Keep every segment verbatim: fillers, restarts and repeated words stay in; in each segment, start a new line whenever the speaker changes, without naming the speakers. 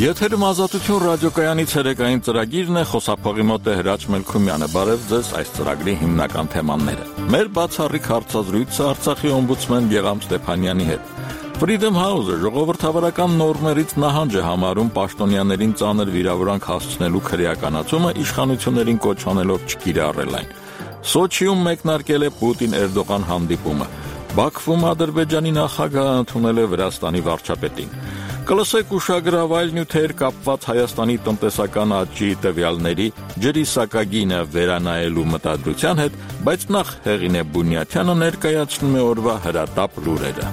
Եթերում Ազատություն ռադիոկայանի ցերեկային ծրագիրն է, խոսափողի մոտ է Հրաչ Մելքումյանը։ Բարև ձեզ այս ծրագրի հիմնական թեմաները։ Մեր բացառիկ հարցազրույցը Արցախի օմբուդսմեն Գեղամ Ստեփանյանի հետ։ Freedom House-ը ժողովրդավարական նորմերից նահանջ է համարում պաշտոնյաներին ծանր վիրավորանք հասցնելու քրեականացումը իշխանություններին կոչ անելով չկիրառել այն։ Սոչիում մեկնարկել է Պուտին-Էրդողան հանդիպումը։ Բաքվում Ադրբեջանի նախագահը ընդունել է Վրաստանի վարչապետին։ Կլսեք ուշագրավ այլ նյութեր կապված Հայաստանի տնտեսական աճի տվյալների, ջրի սակագինը վերանայելու մտադրության հետ, բայց նախ Հեղինե Բունյաթյանը ներկայացնում է օրվա հրատապ լուրերը։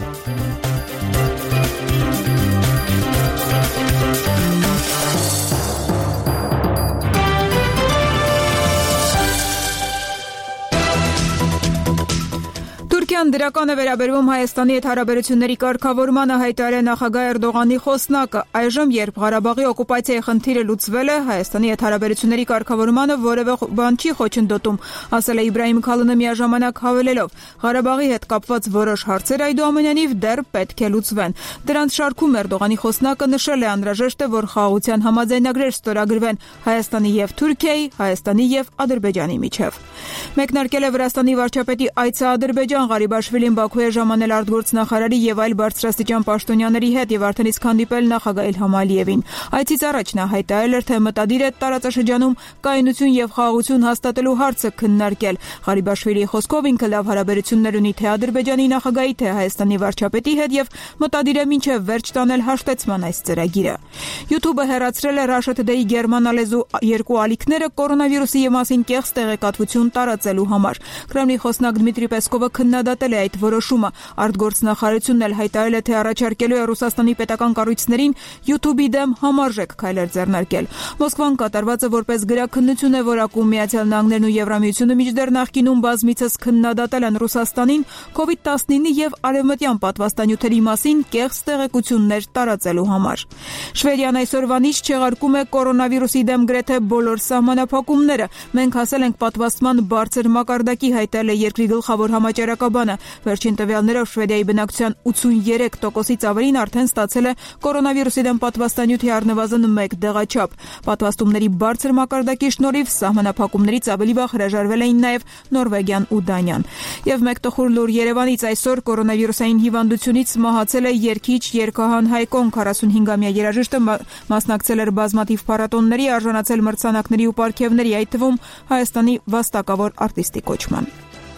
Թուրքիան դրական է վերաբերվում Հայաստանի հետ հարաբերությունների կարգավորմանը, հայտարարել է նախագահ Էրդողանի խոսնակը։ Այժմ, երբ Ղարաբաղի օկուպացիայի խնդիրը լուծվել է, Հայաստանի հետ հարաբերությունների կարգավորմանը որևէ բան չի խոչընդոտում, ասել է Իբրահիմ Քալունը միաժամանակ հավելելով. Ղարաբաղի հետ կապված որոշ հարցեր այդուամենայնիվ դեռ պետք է լուծվեն։ Դրանց շարքում Էրդողանի խոսնակը նշել է անհրաժեշտ է, որ խաղաղության համաձայնագրեր ստորագրվեն Հայաստանի եւ Թուրքիայի, Հայաստանի եւ Ադրբեջանի միջև։ Մեկնարկել է Վրաստանի վարչապետի այցը Ադրբեջան։ Ղարիբաշվիլին Բաքու է ժամանել արտգործնախարարի եւ այլ բարձրաստիճան պաշտոնյաների հետ եւ արդեն իսկ հանդիպել նախագահ Իլհամ Ալիևին։ Այցից առաջ նա հայտարարել էր, թե մտադիր է տարածաշրջանում կայունություն եւ խաղաղություն հաստատելու հարցը քննարկել։ Ղարիբաշվիլիի խոսքով ինքը լավ հարաբերություններ ունի թե Ադրբեջանի նախագահի, թե Հայաստանի վարչապետի հետ եւ մտադիր է մինչեւ վերջ տանել հաշտեցման այս ծրագիրը։ YouTube-ը հեռացրել է Russia Today-ի գերմանալեզու երկու ալիքները կորոնավիրուսի մասին կեղծ տեղեկատվություն տարածելու համար։ Կրեմլի խոսնակ Դմիտրի Պեսկովը քննադատել է այդ որոշումը։ Արտգործնախարարությունն էլ հայտարարել է, թե առաջարկելու է Ռուսաստանի պետական կառույցներին YouTube-ի դեմ համարժեք քայլեր ձեռնարկել։ Մոսկվան կատարվածը որպես գրաքննություն է որակում, Միացյալ Նահանգներն ու Եվրամիությունը մինչդեռ նախկինում բազմիցս քննադատել են Ռուսաստանին կովիդ տասնինը եւ արևմտյան պատվաստանյութերի մասին կեղծ տեղեկություններ տարածելու համար։ Շվեդիան այսօրվանից չեղարկում է կորոնավիրուսի դեմ գրեթե բոլոր սահմանափակումները։ Մենք հասել ենք պատվաստման բարձր մակարդակի, հայտարարել է երկրի գլխավոր համաճարակաբանը։ Վերջին տվյալներով Շվեդիայի բնակչության ութսուներեք տոկոսից ավելին արդեն ստացել է կորոնավիրուսի դեմ պատվաստանյութի առնվազն մեկ դեղաչափ։ Պատվաստումների բարձր մակարդակի շնորհիվ սահմանափակումներից ավելի վաղ հրաժարվել էին նաև Նորվեգիան ու Դանիան։ Եվ մեկ տխուր լուր Երևանից այսօր կորոնավիրուսային հիվանդությունից մահացել է երգիչ Երգահան Հայկոն, քառասունհինգամյա երաժիշտը մասնակցել էր բազմաթիվ փառատոների, արժանացել մրցանակների ու պարգևների, այդ թվում Հայաստանի վաստակավոր արտիստի կոչման։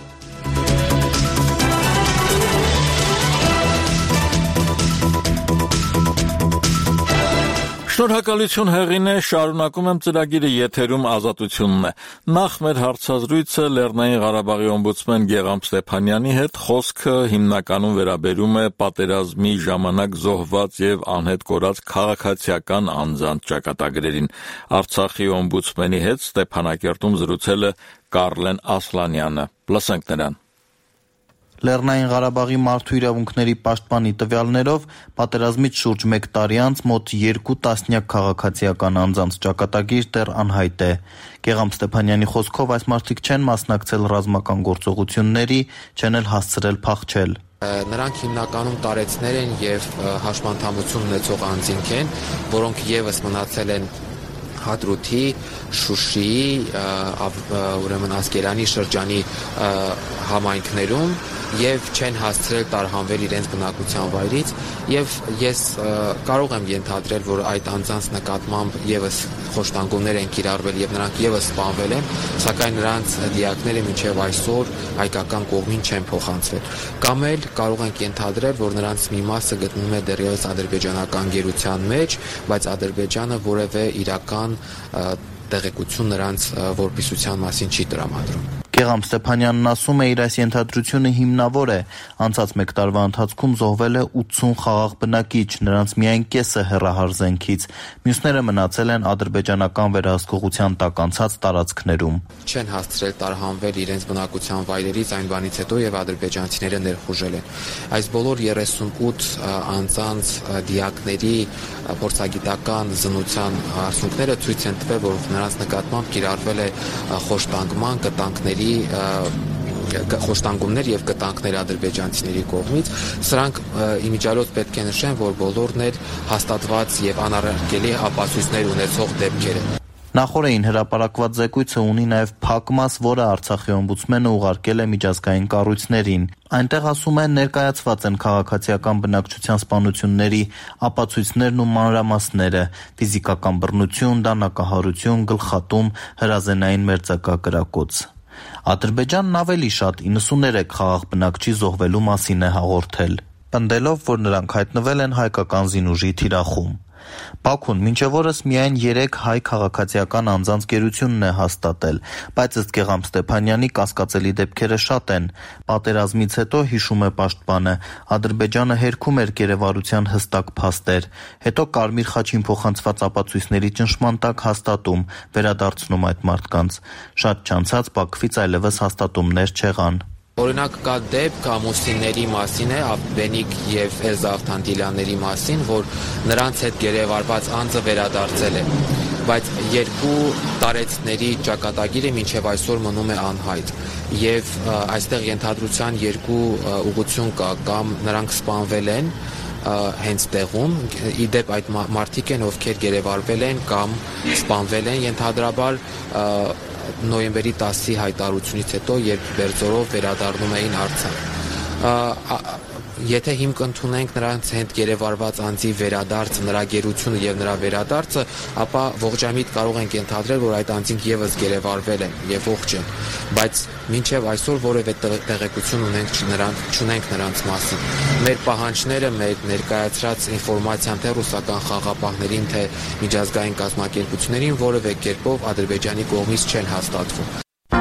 Շնորհակալություն Հեղինե, շարունակում եմ ծրագիրը, եթերում Ազատությունն է։ Նախ մեր հարցազրույցը Լեռնային Ղարաբաղի օմբուդսմեն Գեղամ Ստեփանյանի հետ, խոսքը հիմնականում վերաբերում է պատերազմի ժամանակ զոհված եւ անհետ կորած քաղաքացիական անձանց ճակատագրերին։ Արցախի օմբուդսմենի հետ Ստեփանակերտում զրուցել է Կարլեն Ասլանյանը։ Լսենք նրան։
Լեռնային Ղարաբաղի մարդու իրավունքների պաշտպանի տվյալներով պատերազմից շուրջ մեկ տարի անց մոտ երկու տասնյակ քաղաքացիական անձանց ճակատագիր դեռ անհայտ է։ Գեղամ Ստեփանյանի խոսքով այս մարդիկ չեն մասնակցել ռազմական գործողությունների, չեն էլ հասցրել փախչել։
Նրանք հիմնականում տարեցներ են եւ հաշմանդամություն ունեցող անձինք են, որոնք եւս մնացել են Հադրութի, Շուշիի, ուրեմն Ասկերանի շրջանի համայնքներում եւ չեն հասցրել տարհանվել իրենց բնակության վայրից եւ ես կարող եմ ենթադրել, որ այդ անձանց նկատմամբ եւս խոշտանգումներ են կիրառվել եւ նրանք եւս սպանվել են, սակայն նրանց դիակները մինչեւ այսօր հայկական կողմին չեն փոխանցվել։ Կամ էլ կարող ենք ենթադրել, որ նրանց մի մասը գտնվում է դեռևս ադրբեջանական գերության մեջ, բայց Ադրբեջանը որևէ իրական տեղեկություն նրանց որպիսության մասին չի տրամադրում։
Գեղամ Ստեփանյանն ասում է, իր այս ենթադրությունը հիմնավոր է։ Անցած մեկ տարվա ընթացքում զոհվել է ութսուն խաղաղ բնակիչ, նրանց միայն կեսը հեռահար զենքից։ Մյուսները մնացել են ադրբեջանական վերահսկողության տակ անցած տարածքներում։
Չեն հասցրել տարհանվել իրենց բնակության վայրերից այն բանից հետո եւ ադրբեջանցիները ներխուժել են։ Այս բոլոր երեսունութ անձանց դիակների փորձագիտական զննության արդյունքները ցույց են տվել, որ նրանց նկատմամբ կիրառվել է խոշտանգման, կտանքների խոշտանգումներ եւ կտանքներ ադրբեջանցիների կողմից, սրանք իմիջիալոց պետք է նշեն, որ բոլորն էլ հաստատված եւ անառարկելի ապացույցներ ունեցող դեպքեր են։
Նախորդին հրապարակված զեկույցը ունի նաև փակմաս, որը Արցախի օմբուդսմենը ուղարկել է միջազգային կառույցներին։ Այնտեղ ասում են ներկայացված են քաղաքացիական բնակչության սպանությունների ապացույցներն ու մանրամասները՝ ֆիզիկական բռնություն, դանակահարություն, գլխատում, հրազենային մերձակակրակոց։ Ադրբեջանն ավելի շատ իննսուններեք խաղաղ բնակչի զոհվելու մասին է հաղորդել, պնդելով, որ նրանք հայտնվել են հայկական զինուժի թիրախում։ Բաքուն մինչև օրս միայն երեք հայ քաղաքացիական անձանց գերությունն է հաստատել, բայց ըստ Գեղամ Ստեփանյանի կասկածելի դեպքերը շատ են։ Պատերազմից հետո, հիշում է պաշտպանը, Ադրբեջանը հերքում էր գերեվարության հստակ փաստեր, հետո Կարմիր խաչին փոխանցված ապացույցների ճնշման տակ հաստատում, վերադարձնում այդ մարդկանց։ Շատ չանցած Բաքվից այլևս հաստատումներ չեղան։
Օրինակ կա դեպք ամուսինների մասին է, Աբբենիկ եւ Էլզա Ավտանդիլյանների մասին, որ նրանց հետ գերեվարված անձը վերադարձել է, բայց երկու տարեցների ճակատագիրը մինչև այսօր մնում է անհայտ եւ այստեղ ենթադրության երկու ուղղություն կա, կամ նրանք սպանվել են հենց տեղում, իդեպ այդ մարդիկ են, ովքեր գերեվարվել են կամ սպանվել են ենթադրաբար նոյեմբերի տասի հայտարարությունից հետո, երբ Բերձորով վերադառնում էին Արցախ։ Եթե հիմք ընդունենք նրանց հետ գերեվարված անձի վերադարձը, նրա գերությունը եւ նրա վերադարձը, ապա ողջամիտ կարող ենք ենթադրել, որ այդ անձինք եւս գերեվարվել են եւ ողջ են, բայց մինչեւ այսօր որևէ տեղեկություն ունենք նրանց, չունենք նրանց մասին։ Մեր պահանջները, մեր ներկայացրած ինֆորմացիան թե ռուսական խաղապահներին, թե միջազգային կազմակերպություններին որևէ կերպով Ադրբեջանի կողմից չեն հաստատվում։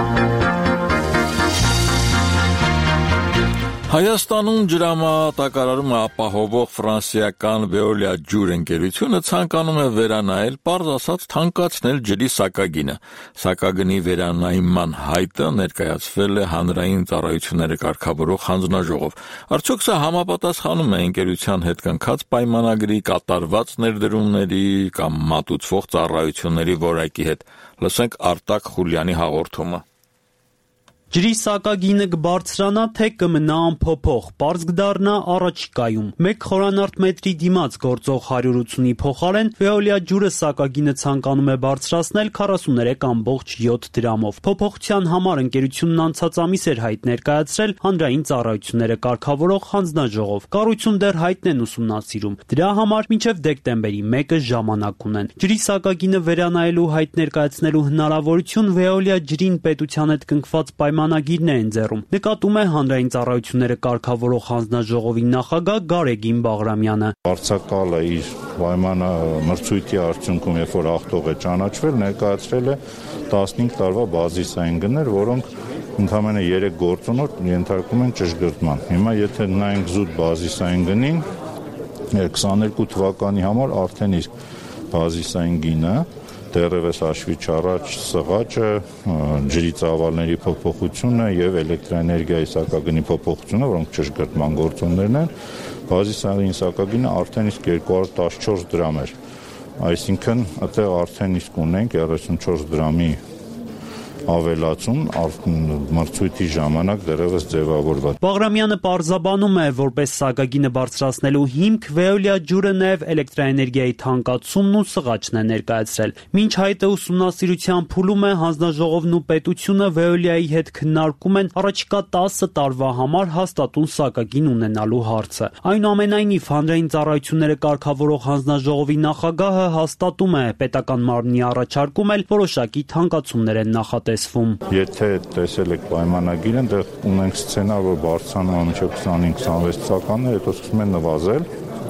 Հայաստանում ջրամատակարարումը ապահովող ֆրանսիական Veolia ջուր ընկերությունը ցանկանում է վերանայել, պարզ ասած, թանկացնել ջրի սակագինը։ Սակագնի վերանայման հայտը ներկայացվել է հանրային ծառայությունները կարգավորող հանձնաժողով։ Արդյոք սա համապատասխանում է ընկերության հետ կնքած պայմանագրի, կատարված ներդրումների կամ մատուցվող ծառայությունների որակի հետ։ Լսենք Արտակ Խուլյանի հաղորդումը։
Ջրի սակագինը կբարձրանա, թե կմնա անփոփոխ, պարզ կդառնա առաջիկայում։ Մեկ խորանարդ մետրի դիմաց գործող հարյուր ութունի փոխարեն Veolia ջուրը սակագինը ցանկանում է բարձրացնել քառասուներեք կόμք յոթ դրամով։ Փոփոխության համար ընկերությունն անցած ամիս էր հայտ ներկայացրել հանրային ծառայությունները կարգավորող հանձնաժողով։ Կառույցում դեռ հայտն են ուսումնասիրում։ Դրա համար մինչև դեկտեմբերի մեկը ժամանակ ունեն։ Ջրի սակագինը վերանայելու հայտ ներկայացնելու հնարավորություն Veolia ջրին պետության հետ կնքված պայմանագիրն է ընձեռում։ Նկատում է հանրային ծառայությունները կարգավորող հանձնաժողովի նախագահ Գարեգին Բաղրամյանը։
Վարձակալը իր պայմանը մրցույթի արդյունքում, երբ որ ախտող է ճանաչվել, ներկայացրել է տասնհինգ տարվա բազիսային գներ, որոնք ընդամենը երեք գործոնոց ենթարկում են ճշգրտման։ Հիմա եթե նայենք զուտ բազիսային գնին, քսաներկու թվականի համար արդեն իսկ բազիսային գինը դեռևս հաշվի չառած սղաճը, ջրի ծավալների փոփոխությունը եւ էլեկտրոէներգիայի սակագնի փոփոխությունը, որոնք ճշգրտման գործոններն են, բազիսային սակագինը արդեն իսկ երկու հարյուր տասնչորս դրամ էր։ Այսինքն, այդտեղ արդեն իսկ ունենք երեսունչորս դրամի ավելացում մրցույթի ժամանակ դեռևս ձևավորված։
Բաղրամյանը պարզաբանում է, որպես սակագինը բարձրացնելու հիմք Veolia ջուրը նաև էլեկտրոէներգիայի թանկացումն ու սղաճն է ներկայացրել։ Մինչ հայտը ուսումնասիրության փուլում է, հանձնաժողովն ու պետությունը Veolia-ի հետ քննարկում են առաջիկա տասը տարվա համար հաստատուն սակագին ունենալու հարցը։ Այնուամենայնիվ, հանրային ծառայությունները կարգավորող հանձնաժողովի նախագահը հաստատում է, պետական մարմնի առաջարկում էլ որոշակի թանկացումներ են նախատեսվում։
Եթե տեսել եք պայմանագիրը, այնտեղ ունենք սցենար, որ բարձրանում է մինչև քսանհինգ քսանվեց ծականներ, հետո սկսում են նվազել։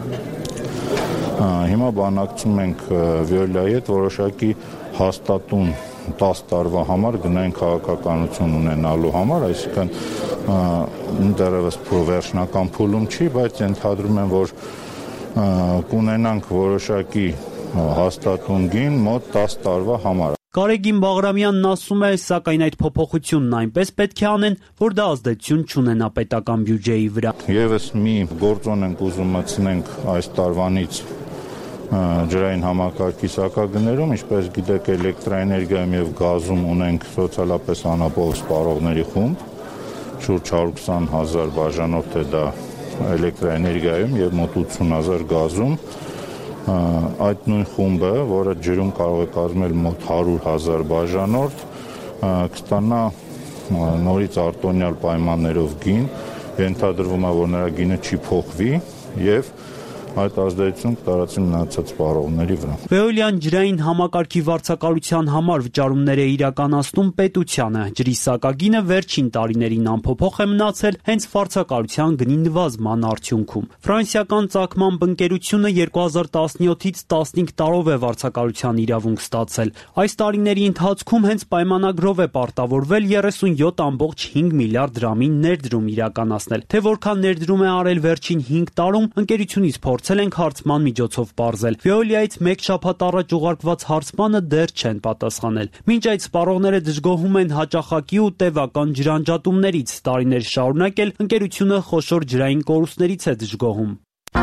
Հիմա բանակցում ենք Veolia-ի հետ որոշակի հաստատուն տասը տարվա համար գնային քաղաքականություն ունենալու համար, այսինքն դեռևս վերջնական փուլում չի, բայց ենթադրում եմ, որ կունենանք որոշակի հաստատուն գին մոտ տասը տարվա համար։
Գարեգին Բաղրամյանն ասում է, սակայն այդ փոփոխությունն այնպես պետք է անեն, որ դա ազդեցություն չունենա պետական բյուջեի վրա։
Եվս մի գործոն ենք ուզում մտցնենք այս տարվանից ջրային համակարգի սակագներում, ինչպես գիտեք, էլեկտրոէներգիայում եւ գազում ունենք սոցիալապես անապահով սպառողների խումբ, շուրջ հարյուր քսան հազար բաժանորդ է դա էլեկտրաէներգիայում եւ մոտ ութսուն հազար գազում։ Այդ նույն խումբը, որը ջրում կարող է կազմել մոտ հարյուր հազար բաժանորդ, կստանա նորից արտոնյալ պայմաններով գին, ենթադրվում է, որ նրա գինը չի փոխվի եւ այդ ազդեցություն կտարածի մնացած սպառողների վրա։
Վեոլյան ջրային համակարգի վարձակալության համար վճարումներ է իրականացնում պետությանը։ Ջրի սակագինը վերջին տարիներին անփոփոխ է մնացել հենց վարձակալության գնի նվազման արդյունքում։ Ֆրանսիական Ծագմամբ ընկերությունը երկու հազար տասնյոթից տասնհինգ տարով է վարձակալության իրավունք ստացել։ Այս տարիների ընթացքում հենց պայմանագրով է պարտավորվել երեսունյոթ կόμμα հինգ միլիարդ դրամի ներդրում իրականացնել։ Թե որքան ներդրում է արել վերջին հինգ տարում, ընկերությունից փորձել ենք հարցման միջոցով պարզել։ Վեոլիայից մեկ շաբաթ առաջ ուղարկված հարցմանը դեռ չեն պատասխանել։ Մինչ այդ սպառողները դժգոհում են հաճախակի ու տևական ջրանջատումներից, տարիներ շարունակ էլ ընկերությունը խոշոր ջրային կորուստներից է դժգոհում։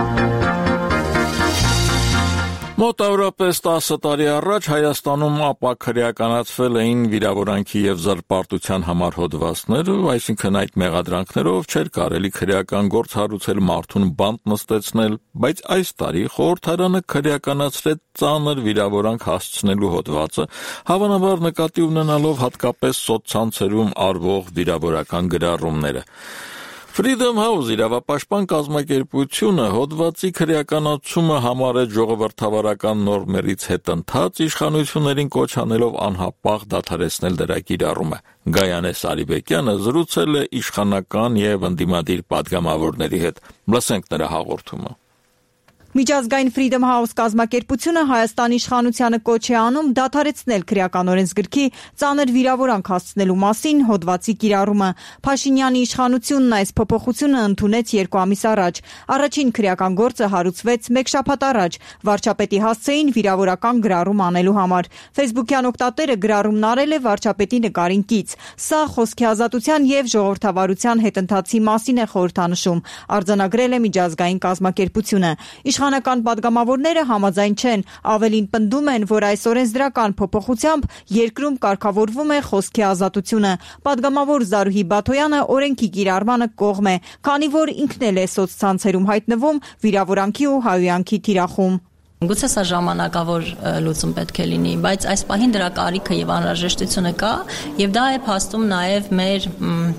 Մոտավորապես տասը տարի առաջ Հայաստանում ապաքրեականացվել էին վիրավորանքի եւ զրպարտության համար հոդվածներ, այսինքն այդ մեղադրանքներով չէր կարելի քրեական գործ հարուցել, մարդուն բանտ նստեցնել, բայց այս տարի խորհրդարանը քրեականացրեց ծանր վիրավորանք հասցնելու հոդվածը, հավանաբար նկատի ունենալով հատկապես սոցցանցերում արվող վիրավորական գրառումները։ Freedom House իրավապաշտպան կազմակերպությունը հոդվածի քրեականացումը համարեց ժողովրդավարական նորմերից հետընթաց, իշխանություններին կոչ անելով անհապաղ դադարեցնել դրա կիրառումը։ Գայանե Սարիբեկյանը զրուցել է իշխանական եւ ընդդիմադիր պատգամավորների հետ։ Լսենք նրա հաղորդումը։
Միջազգային Freedom House կազմակերպությունը Հայաստանի իշխանությանը կոչ է անում դադարեցնել քրեական օրենսգրքի ծանր վիրավորանք հասցնելու մասին հոդվածի կիրառումը։ Փաշինյանի իշխանությունն այս փոփոխությունը ընդունեց երկու ամիս առաջ։ Առաջին քրեական գործը հարուցվեց մեկ շաբաթ առաջ վարչապետի հասցեին վիրավորական գրառում անելու համար։ Facebook-յան օգտատերը գրառումն արել է վարչապետի նկարին կից։ Սա խոսքի ազատության եւ ժողովրդավարության հետընթացի մասին է խորհրդանշում, արձանագրել է միջազգային կազմակերպությունը։ Իշխանական պատգամավորները համաձայն չեն, ավելին պնդում են, որ այս օրենսդրական փոփոխությամբ երկրում կարգավորվում է խոսքի ազատությունը։ Պատգամավոր Զարուհի Բաթոյանը օրենքի կիրառմանը կողմ է, քանի որ ինքն էլ է սոցցանցերում հայտնվում վիրավորանքի ու հայհոյանքի թիրախում։
Գուցե սա ժամանակավոր լուծում պետք է լինի, բայց այս պահին դրա կարիքը եւ անհրաժեշտությունը կա, եւ դա է փաստում նաեւ մեր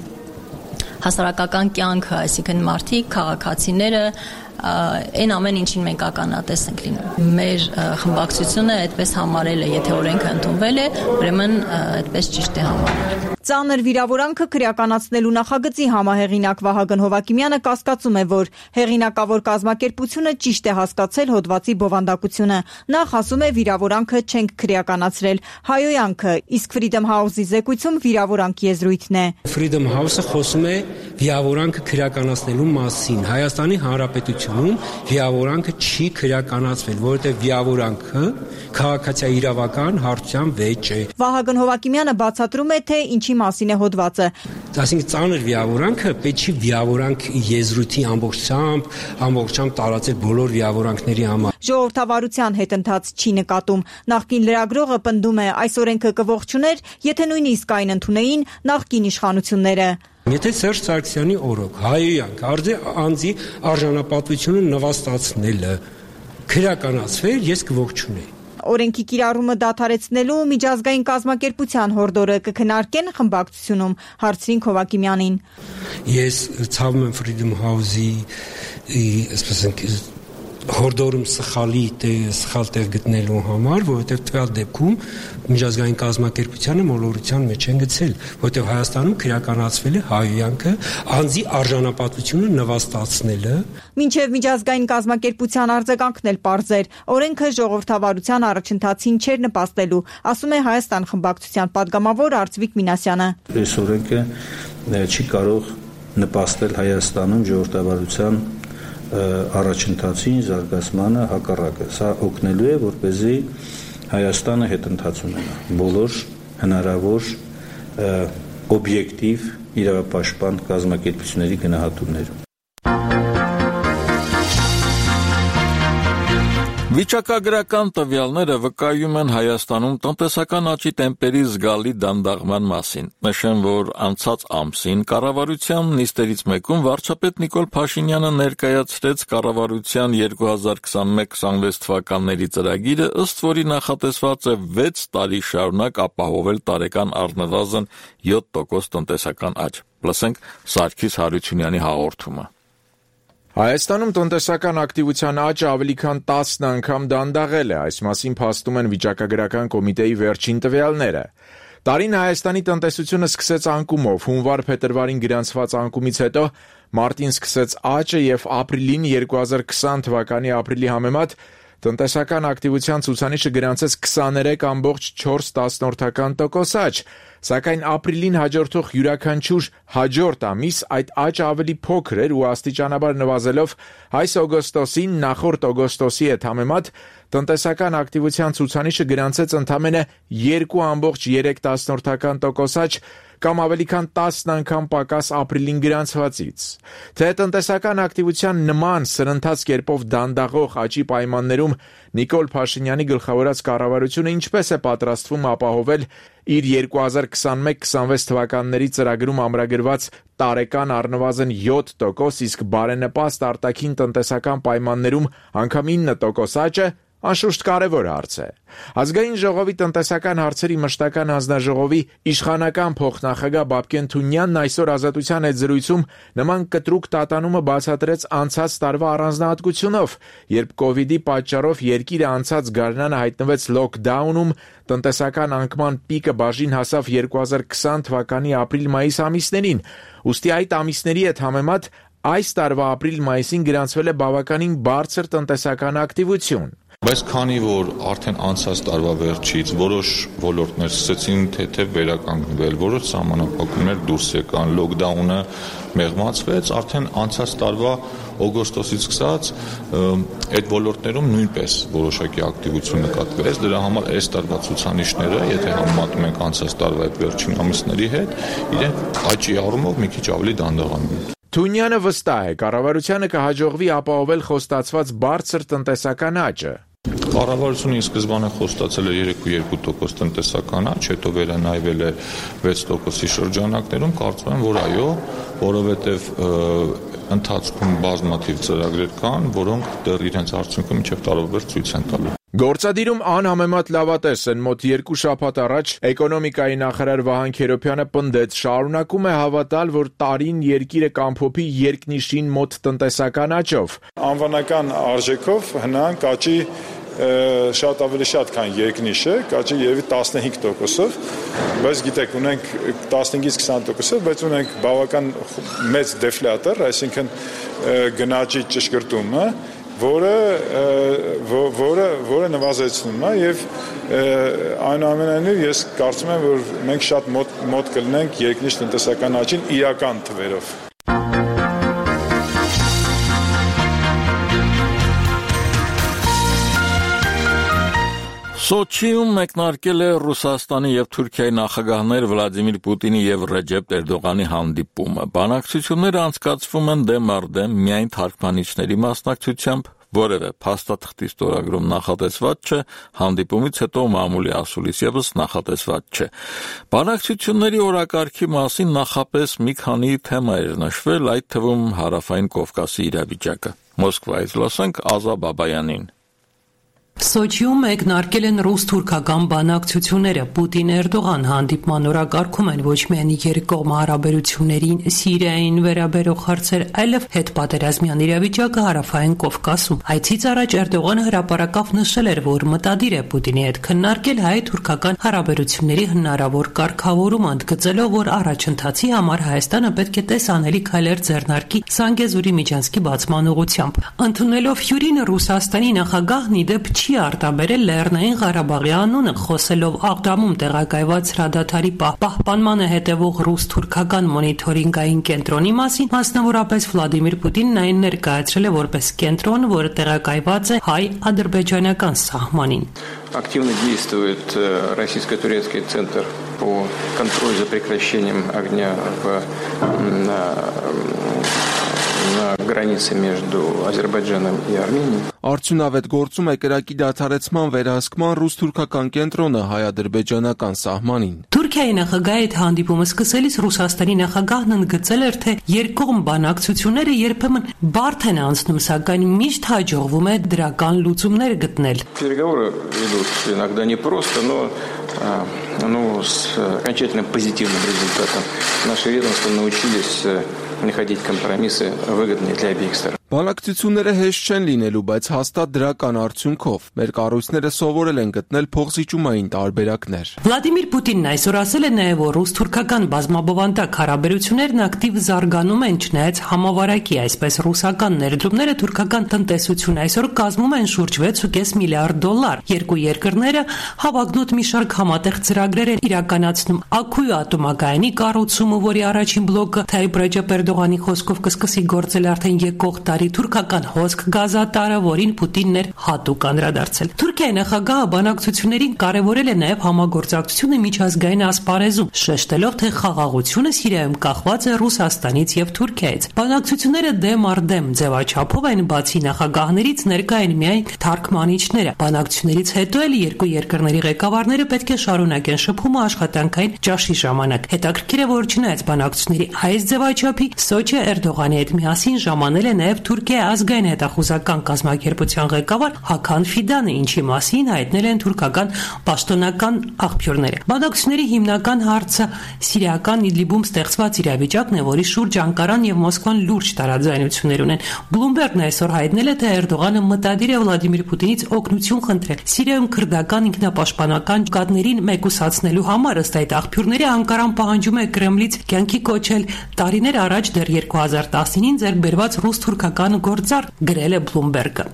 հասարակական կյանքը, այսինքն մարդիկ, քաղաքացիները այն ամեն ինչին մենք ականատես ենք լինում։ Մեր խմբակցությունը այդպես համարել է, եթե օրենքը ընդունվել է, ուրեմն այդպես ճիշտ է համարել։
Ծանր վիրավորանքը քրեականացնելու նախագծի համահեղինակ Վահագն Հովակիմյանը կասկածում է, որ հեղինակավոր կազմակերպությունը ճիշտ է հասկացել հոդվածի բովանդակությունը։ Նախ ասում է վիրավորանքը չենք քրեականացրել, հայհոյանքը, իսկ Freedom House-ի զեկույցում վիրավորանք եզրույթն է։
Freedom House-ը խոսում է վիրավորանքը քրեականացնելու մասին։ Հայաստանի Հանրապետությունում վիրավորանքը չի քրեականացվել, որովհետև վիրավորանքը քաղաքացիական իրավական հարցության վեճ է։
Վահագն Հովակիմյանը բացատրում է, թե ինչի մասին է հոդվածը։
Այսինքն ծանր վիրավորանքը պետք չի վիրավորանք եզրույթի ամբողջությամբ, ամբողջությամբ տարածել բոլոր վիրավորանքների համար։
Ժողովրդավարության հետընթաց չի նկատում։ Նախկին լրագրողը պնդում է, այս օրենքը կողջուներ, եթե նույնիսկ այն ընդունեին նախկին իշխանությունները։
Եթե Սերժ Սարգսյանի օրոք հայհոյանք արձի անձի արժանապատվությունը նվաստացնելը քրեականացվեր, ես կողջունեի։
Օրենքի կիրառումը դադարեցնելու միջազգային կազմակերպության հորդորը կքննարկեն խմբակցությունում, հարցրին Հովակիմյանին։
Ես ցավում եմ Freedom House-ի, այսպես ենք հորդորում սխալի սխալ տեղ գտնելու համար, որովհետև տվյալ դեպքում միջազգային կազմակերպությանը մոլորության մեջ են գցել, որովհետև Հայաստանում քրեականացվել է հայհոյանքը, անձի արժանապատվությունը նվաստացնելը։ Մինչև
միջազգային կազմակերպության արձագանքն էլ պարզ էր, օրենքը ժողովրդավարության առաջընթացին չէր նպաստելու, ասում է Հայաստան խմբակցության պատգամավոր Արծվիկ Մինասյանը։
Այս օրենքը չի կարող նպաստել Հայաստանում ժողովրդավարության առաջընթացին, զարգացմանը, հակառակը։ Սա օգնելու է, որպեսզի Հայաստանը հետընթաց ունենա բոլոր հնարավոր օբյեկտիվ իրավապաշտպան կազմակերպությունների գնահատումներում։
Վիճակագրական տվյալները վկայում են Հայաստանում տնտեսական աճի տեմպերի զգալի դանդաղման մասին։ Նշեմ, որ անցած ամսին կառավարության նիստերից մեկում վարչապետ Նիկոլ Փաշինյանը ներկայացրեց կառավարության երկու հազար քսանմեկ քսանվեց թվականների ծրագիրը, ըստ որի նախատեսված է վեց տարի շարունակ ապահովել տարեկան առնվազն յոթ տոկոս տնտեսական աճ։ Լսենք Սարգիս Հարությունյանի հաղորդումը։
Հայաստանում տնտեսական ակտիվության աճը ավելի քան տասն անգամ դանդաղել է, այս մասին փաստում են վիճակագրական կոմիտեի վերջին տվյալները։ Տարին Հայաստանի տնտեսությունը սկսեց անկումով, հունվար-փետրվարին գրանցված անկումից հետո մարտին սկսեց աճը եւ ապրիլին երկու հազար քսան թվականի ապրիլի համեմատ տնտեսական ակտիվության ցուցանիշը գրանցեց քսաներեք կόμկոմ չորս տոկոս աճ, սակայն ապրիլին հաջորդող յուրաքանչյուր հաջորդ ամիս այդ աճը ավելի փոքր էր ու աստիճանաբար նվազելով այս օգոստոսին նախորդ օգոստոսի հետ համեմատ տնտեսական ակտիվության ցուցանիշը գրանցեց ընդամենը երկու կόμկոմ երեք տոկոս աճ կամ ավելի քան տասն անգամ պակաս ապրիլին գրանցվածից։ Թե տնտեսական ակտիվության նման սրընթաց կերպով դանդաղող աճի պայմաններում Նիկոլ Փաշինյանի գլխավորած կառավարությունը ինչպես է պատրաստվում ապահովել իր երկու հազար քսանմեկ քսանվեց թվականների ծրագրում ամրագրված տարեկան առնվազն յոթ տոկոս, իսկ բարենպաստ արտաքին տնտեսական պայմաններում անգամ ինը տոկոս աճը, անշուշտ կարևոր հարց է։ Ազգային ժողովի տնտեսական հարցերի մշտական հանձնաժողովի իշխանական փոխնախագահ Բաբկեն Թունյանն այսօր Ազատության հետ զրույցում նման կտրուկ տատանումը բացատրեց անցած տարվա առանձնահատկությունով, երբ կովիդի պատճառով երկիրը անցած գարնանը հայտնվեց լոքդաունում, տնտեսական անկման պիկը բաժին հասավ երկու հազար քսան թվականի ապրիլ-մայիս ամիսներին, ուստի այդ ամիսների հետ համեմատ այս տարվա ապրիլ-մայիսին գրանցվել է բավականին բարձր տնտեսական ակտիվություն։
Բայց քանի որ արդեն անցած տարվա վերջից որոշ ոլորտներ սկսեցին թեթև վերականգնվել, որոշ սահմանափակումներ դուրս եկան, լոքդաունը մեղմացվեց, արդեն անցած տարվա օգոստոսից սկսած այդ ոլորտներում նույնպես որոշակի ակտիվություն նկատվեց, դրա համար այս տարվա ցուցանիշները, եթե համեմատում ենք անցած տարվա այդ վերջին ամիսների հետ, իրենք աճի առումով մի քիչ ավելի դանդաղանում են։
Թունյանը վստահ է, կառավարությանը կհաջողվի ապահովել խոստացված բարձր տնտեսական աճը։
Կառավարությունը սկզբանե խոստացել է երեք կόμկոմ երկու տոկոս տնտեսական աճ, հետո վերանայվել է վեց տոկոսի շրջանակներում, կարծում եմ, որ այո, որովհետև ընթացքում բազմաթիվ ծրագրեր կան, որոնք դեռ իրենց արդյունքը մինչև տարեվերջ ցույց են տալու։
Գործադիրում անհամեմատ լավատես են մոտ երկու շաբաթ առաջ էկոնոմիկայի նախարար Վահան Քերոբյանը պնդեց, շարունակում է հավատալ, որ տարին երկիրը կամփոփի երկնիշին մոտ տնտեսական աճով։
Անվանական արժեքով հնանք աճի շատ ավելի շատ, քան երկնիշը, կաճի երևի տասնհինգ տոկոսով, բայց գիտեք, ունենք տասնհինգից քսան տոկոսով, բայց ունենք բավական մեծ դեֆլյատոր, այսինքն գնաճի ճշգրտումը, որը որը որը նվազեցնում է եւ այնուամենայնիվ ես կարծում եմ, որ մենք շատ մոտ մոտ կլինենք երկնիշ տնտեսական աճին իրական թվերով։
Սոչիում մեկնարկել է Ռուսաստանի եւ Թուրքիայի նախագահներ Վլադիմիր Պուտինի եւ Ռեջեփ Էրդողանի հանդիպումը։ Բանակցությունները անցկացվում են դեմ առ դեմ միայն թարգմանիչների մասնակցությամբ, որևէ փաստաթղթի ստորագրում նախատեսված չէ, հանդիպումից հետո մամուլի ասուլիս եւս նախատեսված չէ։ Բանակցությունների օրակարգի մասին նախապես մի քանի թեմա էր նշվել, այդ թվում Հարավային Կովկասի իրավիճակը։ Մոսկվայից լսենք Ազա Բաբայանին։
Սոչիում մեկնարկել են ռուս-թուրքական բանակցությունները։ Պուտին-Էրդողան հանդիպման օրակարգում են ոչ միայն երկկողմ հարաբերություններին, Սիրիային վերաբերող հարցեր, այլև հետպատերազմյան իրավիճակը Հարավային Կովկասում։ Այցից առաջ Էրդողանը հրապարակավ նշել էր, որ մտադիր է Պուտինի հետ քննարկել հայ-թուրքական հարաբերությունների հնարավոր կարգավորում, ընդգծելով, որ առաջընթացի համար Հայաստանը պետք է տեսանելի քայլեր ձեռնարկի Սանգեզուրի միջանցքի բացման ուղղությամբ։ Ընդունելով հյուրին, Ռուսաստանի նախագահն ի դեպ չի արտաբերել Լեռնային Ղարաբաղի անունը, խոսելով Աղդամում տեղակայված հրադադարի պահպանմանը հետևող ռուս-թուրքական մոնիթորինգային կենտրոնի մասին, մասնավորապես Վլադիմիր Պուտինն այն ներկայացրել է որպես կենտրոն, որը տեղակայված է հայ-ադրբեջանական սահմանին։
Активно действует российско-турецкий центр по контролю за прекращением огня в на границе между Азербайджаном и Арменией.
Արդյունավետ գործում է կրակի դադարեցման վերահսկման ռուս-թուրքական կենտրոնը հայ-ադրբեջանական սահմանին։
Թուրքիայի նախագահի հետ հանդիպումը սկսելիս Ռուսաստանի նախագահն ընդգծել էր, թե երկկողմ բանակցությունները երբեմն բարդ են անցնում, сакայն միշտ հաջողվում է դրական луцումներ գտնել։
Переговоры идут иногда непросто, но ну, с окончательным позитивным результатом. Наши ведомства научились находить компромиссы, выгодные для обеих сторон.
Բանակցությունները հեշտ չեն լինելու, բայց հաստատ դրական արդյունքով։ Մեր կառույցները սովորել են գտնել փոխզիջումային տարբերակներ։
Վլադիմիր Պուտինն այսօր ասել է նաև, որ ռուս-թուրքական բազմաբովանդակ հարաբերություններն ակտիվ զարգանում են, չնայած համավարակի, այսպես ռուսական ներդրումները թուրքական տնտեսություն այսօր կազմում են շուրջ վեց ու կես միլիարդ դոլար։ Երկու երկրները հավակնոտ մի շարք համատեղ ծրագրեր են իրականացնում։ Աքույ ատոմակայանի կառուցումը, որի առաջին բլոկը Թայիպ Ռեջեփ Էրդողանի խոսքով կսկսի գործել արդեն եկող թուրքական հոսք գազատարը, որին Պուտինն էր հատուկ անդրադարձել։ Թուրքիայի նախագահը բանակցություններին կարևորել է նաև համագործակցությունը միջազգային ասպարեզում, շեշտելով, թե խաղաղությունը Սիրիայում կախված է Ռուսաստանից եւ Թուրքիայից։ Բանակցությունները դեմ առ դեմ ձևաչափով են, բացի նախագահներից ներկա են միայն թարգմանիչները։ Բանակցություններից հետո էլ երկու երկրների ղեկավարները պետք է շարունակեն շփումը աշխատանքային ճաշի ժամանակ։ Հետաքրքիր է, որ չնայած բանակցությունների այս ձևաչափի, Սոչիը Էրդողանի հետ միասին ժամանել է նաև Թուրքիայի ազգային հետախուզական կազմակերպության ղեկավար Հական Ֆիդանը, ինչի մասին հայտնել են թուրքական պաշտոնական աղբյուրները։ Բանակցությունների հիմնական հարցը սիրիական Իդլիբում ստեղծված իրավիճակն է, որի շուրջ Անկարան եւ Մոսկվան լուրջ տարաձայնություններ ունեն։ Բլումբերգն այսօր հայտնել է, թե Էրդողանը մտադիր է Վլադիմիր Պուտինից օգնություն խնդրել Սիրիայում քրդական ինքնապաշտպանական կազմերին մեկուսացնելու համար։ Ըստ այդ աղբյուրների, Անկարան պահանջում է Կրեմլից կյանքի կոչել տարիներ առաջ դեռ երկու հազար տասնինին ձեռք բերված ռուս-թուրքական գործարք, գրել է Բլումբերգը։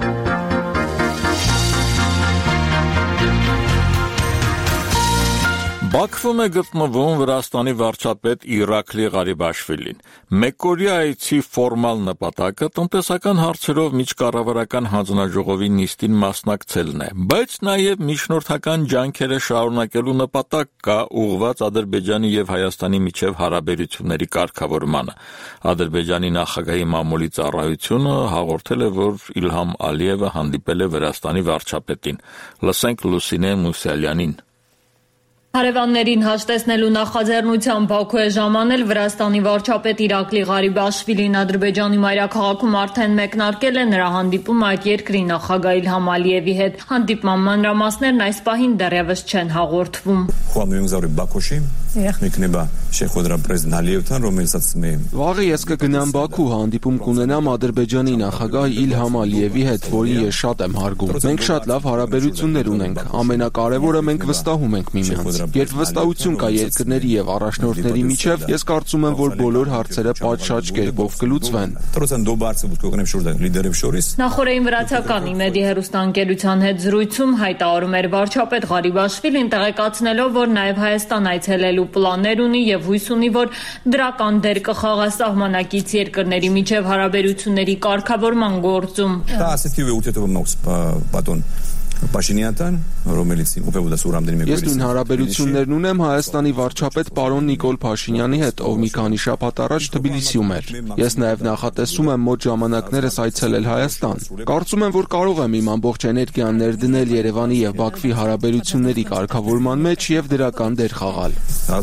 Բաքվում է գտնվում Վրաստանի վարչապետ Իրակլի Ղարիբաշվիլին։ Մեկօրյա այցի ֆորմալ նպատակը տնտեսական հարցերով միջկառավարական հանձնաժողովի նիստին մասնակցելն է, բայց նաև միջնորդական ջանքերը շարունակելու նպատակ կա ուղղված Ադրբեջանի եւ Հայաստանի միջև հարաբերությունների կարգավորմանը։ Ադրբեջանի նախագահի մամուլի ծառայությունը հաղորդել է, որ Իլհամ Ալիևը հանդիպել է Վրաստանի վարչապետին։ Լսենք Լուսինե Մուսալյանին։
Հարևաններին հաշտեցնելու նախաձեռնությամբ Բաքու է ժամանել Վրաստանի վարչապետ Իրակլի Ղարիբաշվիլին։ Ադրբեջանի մայրաքաղաքում արդեն մեկնարկել է նրա հանդիպումը այդ երկրի նախագահ Իլհամ Ալիևի հետ։ Հանդիպման մանրամասներն այս պահին դեռևս չեն հաղորդվում։
Վաղը ես կգնամ Բաքու, հանդիպում կունենամ Ադրբեջանի նախագահ Իլհամ Ալիևի հետ, որին ես շատ եմ հարգում։ Մենք շատ լավ հարաբերություններ ունենք։ Ամենակարևորը մենք վստահում ենք միմյանց։ Երբ վստահություն կա երկրների եւ առաջնորդների միջև, ես կարծում եմ, որ բոլոր հարցերը պատշաճ կերպով կլուծվեն։
Նախորդին վրացական Իմեդի հեռուստաընկերության հետ զրույցում հայտարարում էր վարչապետ Ղարիբաշվիլին, տեղեկացնելով, որ նաև Հայաստան այցելելու պլաններ ունի եւ հույս ունի, որ դրական դեր կխաղա սահմանակից երկրների միջև հարաբերությունների կարգավորման գործում։
Ես նույն հարաբերություններն ունեմ Հայաստանի վարչապետ պարոն Նիկոլ Փաշինյանի հետ, ով մի քանի շաբաթ առաջ Թբիլիսիում էր։ Ես նաև նախատեսում եմ մոտ ժամանակներս այցելել Հայաստան։ Կարծում եմ, որ կարող եմ իմ ամբողջ էներգիան ներդնել Երևանի եւ Բաքվի հարաբերությունների կարգավորման մեջ եւ դրական դեր խաղալ։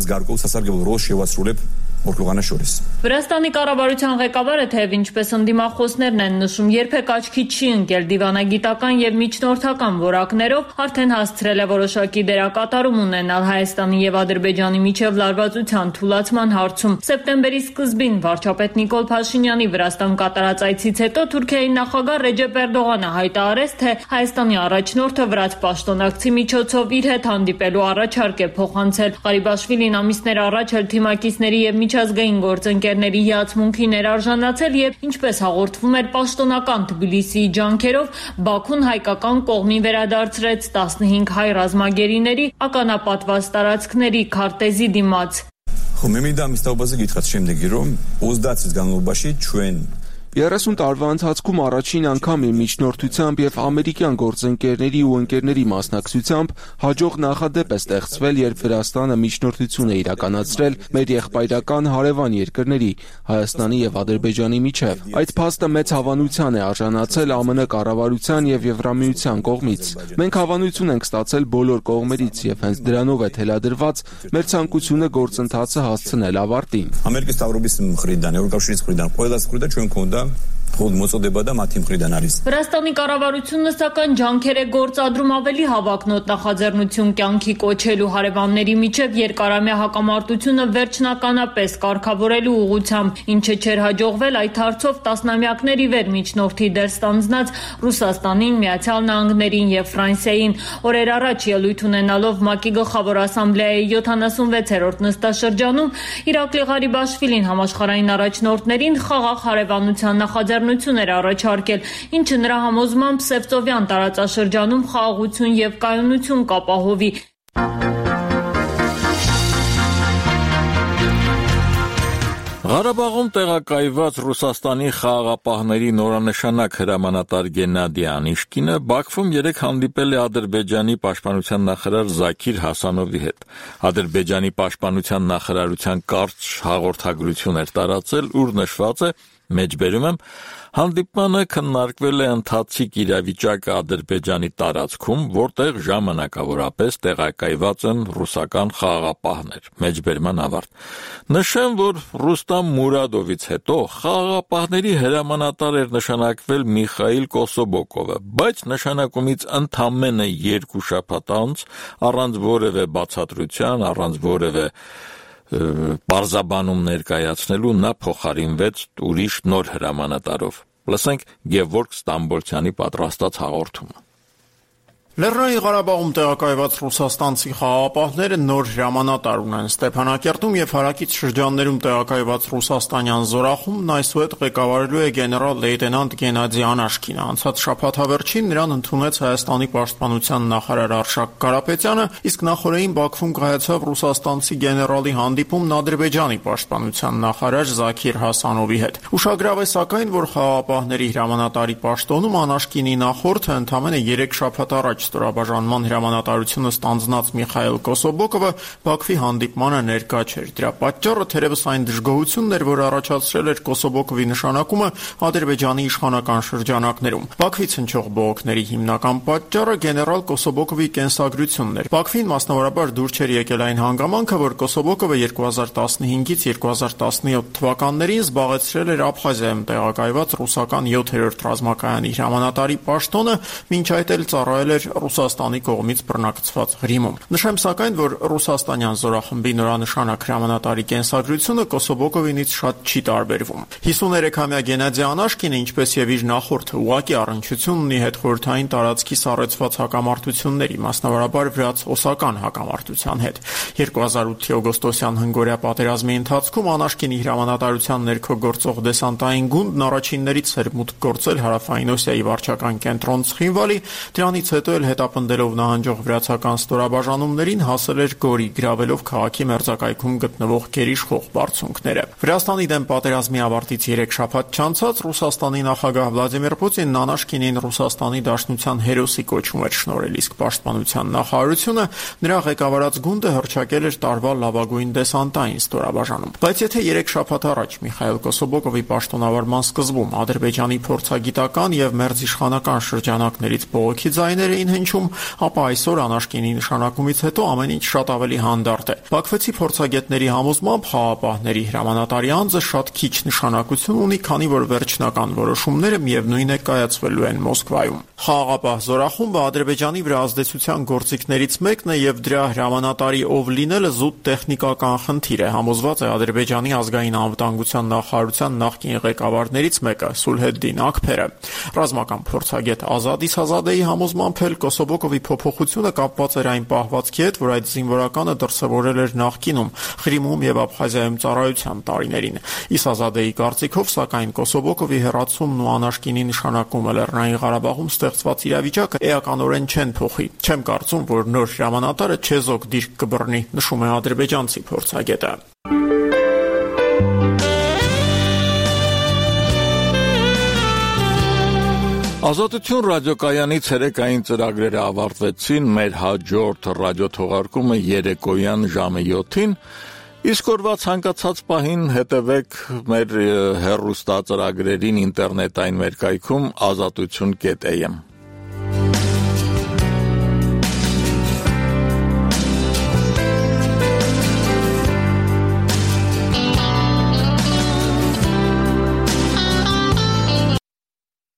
Վրաստանի կառավարության ղեկավարը, թեև ինչպես ընդդիմախոսներն են նշում, երբեք աչքի չի ընկել դիվանագիտական եւ միջնորդական որակներով, արդեն հասցրել է որոշակի դերակատարում ունենալ Հայաստանի եւ Ադրբեջանի միջև լարվածության թուլացման հարցում։ Սեպտեմբերի սկզբին վարչապետ Նիկոլ Փաշինյանի Վրաստան կատարած այցից հետո Թուրքիայի նախագահ Ռեջեփ Էրդողանը հայտարարեց, թե Հայաստանի առաջնորդը վրաց պաշտոնակցի միջոցով իր հետ հանդիպելու առաջարկ է փոխանցել։ Ղարիբաշվիլին ամիսներ առաջ էլ թիմակիցների եւ միջազգային գործընկերների հիացմունքի ներարժանացել եւ ինչպես հաղորդվում էր պաշտոնական Թբիլիսիի ջանքերով Բաքուն հայկական կողմին վերադարձրեց տասնհինգ հայ ռազմագերիների ականապատված տարածքների քարտեզի դիմաց։
երեսուն տարվա ընթացքում առաջին անգամ իր միջնորդությամբ եւ ամերիկյան գործընկերների ու ընկերների մասնակցությամբ հաջող նախադեպ է ստեղծվել, երբ Վրաստանը միջնորդություն է իրականացրել մեր եղբայրական հարևան երկրների Հայաստանի եւ Ադրբեջանի միջեւ։ Այդ փաստը մեծ հավանության է արժանացել ԱՄՆ կառավարության եւ Եվրամիության կողմից։ Մենք հավանություն ենք ստացել բոլոր կողմերից եւ հենց դրանով է թելադրված մեր ցանկությունը գործընթացը հասցնել ավարտին։
Ամերիկայի Ստավրոպոլիսի մխրիդան, Եվրոկავშირից մխրիդան, Պոլաց մխրիդա չուն կոնդա
Վրաստանի կառավարությունը սակայն ջանքեր է գործադրում ավելի հավակնոտ նախաձեռնություն կյանքի կոչելու հարևանների միջև երկարամյա հակամարտությունը վերջնականապես կարգավորելու ուղղությամբ, ինչը չէր հաջողվել այդ հարցով տասնամյակների վեր միջնորդի դեր ստանձնած Ռուսաստանին, Միացյալ Նահանգներին եւ Ֆրանսիային։ Օրեր առաջ ելույթ ունենալով ՄԱԿ-ի գլխավոր ասամբլեայի յոթանասունվեցերորդ նստաշրջանում Իրակլի Ղարիբաշվիլին համաշխարհային առաջնորդներին խաղաղ հարևանության նախաձեռնություն էր առաջարկել, ինչը նրա համոզմամբ Սևծովյան տարածաշրջանում խաղաղություն եւ կայունություն կապահովի։
Ղարաբաղում տեղակայված Ռուսաստանի խաղաղապահների նորանշանակ հրամանատար Գենադի Անիշկինը Բաքվում երեկ հանդիպել է Ադրբեջանի պաշտպանության նախարար Զաքիր Հասանովի հետ։ Ադրբեջանի պաշտպանության նախարարության կարճ հաղորդագրություն էր տարածել, ուր նշված է, մեջբերում եմ, հանդիպմանը քննարկվել է ընթացիկ իրավիճակը Ադրբեջանի տարածքում, որտեղ ժամանակավորապես տեղակայված են ռուսական խաղաղապահներ։ Մեջբերման ավարտ։ Նշեմ, որ Ռուստամ Մուրադովից հետո խաղաղապահների հրամանատար էր նշանակվել Միխայիլ Կոսոբոկովը, բայց նշանակումից ընդամենը երկու շաբաթ անց, առանց որևէ բացատրության, առանց որևէ պարզաբանում ներկայացնելու նա փոխարինվեց ուրիշ նոր հրամանատարով։ Լսենք Գևորգ Ստամբոլցյանի պատրաստած հաղորդումը։
Լեռնային Ղարաբաղում տեղակայված ռուսաստանցի խաղաղապահները նոր հրամանատար ունեն։ Ստեփանակերտում եւ հարակից շրջաններում տեղակայված ռուսաստանյան զորախումբն այսուհետ ղեկավարելու է գեներալ լեյտենանտ Գենադի Անաշկինը։ Անցած շաբաթավերջին նրան ընդունեց Հայաստանի պաշտպանության նախարար Արշակ Կարապետյանը, իսկ նախորդին Բաքվում կայացավ ռուսաստանցի գեներալի հանդիպումն Ադրբեջանի պաշտպանության նախարար Զաքիր Հասանովի հետ։ Ուշագրավ է սակայն, որ խաղաղապահների հրամանատարի պաշտոնում Անաշկինի նախորդը ընդամենը երեք շաբաթ առաջ ստորաբաժանման հրամանատարությունը ստանձնած Միխայիլ Կոսոբոկովը Բաքվի հանդիպմանը ներկա չէր։ Դրա պատճառը թերևս այն դժգոհությունն էր, որ առաջացրել էր Կոսոբոկովի նշանակումը Ադրբեջանի իշխանական շրջանակներում։ Բաքվից հնչող բողոքների հիմնական պատճառը գեներալ Կոսոբոկովի կենսագրությունն էր։ Բաքվին մասնավորաբար դուր չէր եկել այն հանգամանքը, որ Կոսոբոկովը երկու հազար տասնհինգից երկու հազար տասնյոթ թվականներին զբաղեցրել էր Աբխազիայում տեղակայված ռուսական յոթերորդ ռազմակայանի հրամանատարի պաշտոնը, մինչ այդ էլ ծառայել էր Ռուսաստանի կողմից բռնակցված Ղրիմում։ Նշեմ սակայն, որ ռուսաստանյան զորախմբի նորանշանակ հրամանատարի կենսագրությունը Կոսոբոկովինից շատ չի տարբերվում։ հիսուներեքամյա Գենադի Անաշկինը, ինչպես եւ իր նախորդը, ուղղակի առնչություն ունի հետխորհրդային տարածքի սառեցված հակամարտությունների, մասնավորաբար վրաց-օսական հակամարտության հետ։ երկու հազար ութի օգոստոսյան հնգօրյա պատերազմի ընթացքում Անաշկինի հրամանատարության ներքո գործող դեսանտային գունդն առաջիններից էր մուտք գործել հարավային Օսիայի վարչական կենտրոն Ցխինվալի, դրանից հետո հետապնդելով նահանջող վրացական ստորաբաժանումներին հասել էր Գորի, գրավելով քաղաքի մերձակայքում գտնվող գերիշխող բարձունքները։ Վրաստանի դեմ պատերազմի ավարտից երեք շաբաթ չանցած Ռուսաստանի նախագահ Վլադիմիր Պուտինն Անաշկինին Ռուսաստանի Դաշնության հերոսի կոչում էր շնորհել, իսկ պաշտպանության նախարարությունը նրա ղեկավարած գունդը հռչակել էր տարվա լավագույն դեսանտային ստորաբաժանում։ Բայց եթե երեք շաբաթ առաջ Միխայիլ Կոսոբոկովի պաշտոնավարման սկզբում Ադրբեջանի փորձագիտական եւ մերձիշխանական շրջանակներից բողոքի ձայներ էին հնչում, ապա այսօր Անաշկինի նշանակումից հետո ամեն ինչ շատ ավելի հանդարտ է։ Բաքվեցի փորձագետների համոզմամբ խաղաղապահների հրամանատարի անձը շատ քիչ նշանակություն ունի, քանի որ վերջնական որոշումները միևնույն է կայացվելու են Մոսկվայում։ Խաղաղապահ զորախումբը Ադրբեջանի վրա ազդեցության գործիքներից մեկն է եւ դրա հրամանատարի ով լինելը զուտ տեխնիկական խնդիր է, համոզված է Ադրբեջանի ազգային անվտանգության նախարարության նախկին ղեկավարներից մեկը Սուլհեդդին Աքփերը։ Ռազմական փորձագետ Ազադ Իսազադեի համոզմամբ էլ Կոսոբոկովի փոփոխությունը կապված էր այն պահվածքի հետ, որ այդ զինվորականը դրսևորել էր նախկինում Ղրիմում եւ Աբխազիայում ծառայության տարիներին։ Իսազադեի կարծիքով, սակայն Կոսոբոկովի հեռացումն ու Անաշկինի նշանակումը Լեռնային Ղարաբաղում ստեղծված իրավիճակը էականորեն չեն փոխի։ Չեմ կարծում, որ նոր հրամանատարը չեզոք դիրք կբռնի, նշում է ադրբեջանցի փորձագետը։
Ազատություն ռադիոկայանի ցերեկային ծրագրերը ավարտվեցին, մեր հաջորդ ռադիոթողարկումը երեկոյան ժամը յոթին, իսկ օրվա ցանկացած պահին հետևեք մեր հեռուստածրագրերին ինտերնետային վերկայքում ազատություն կետ էյ էմ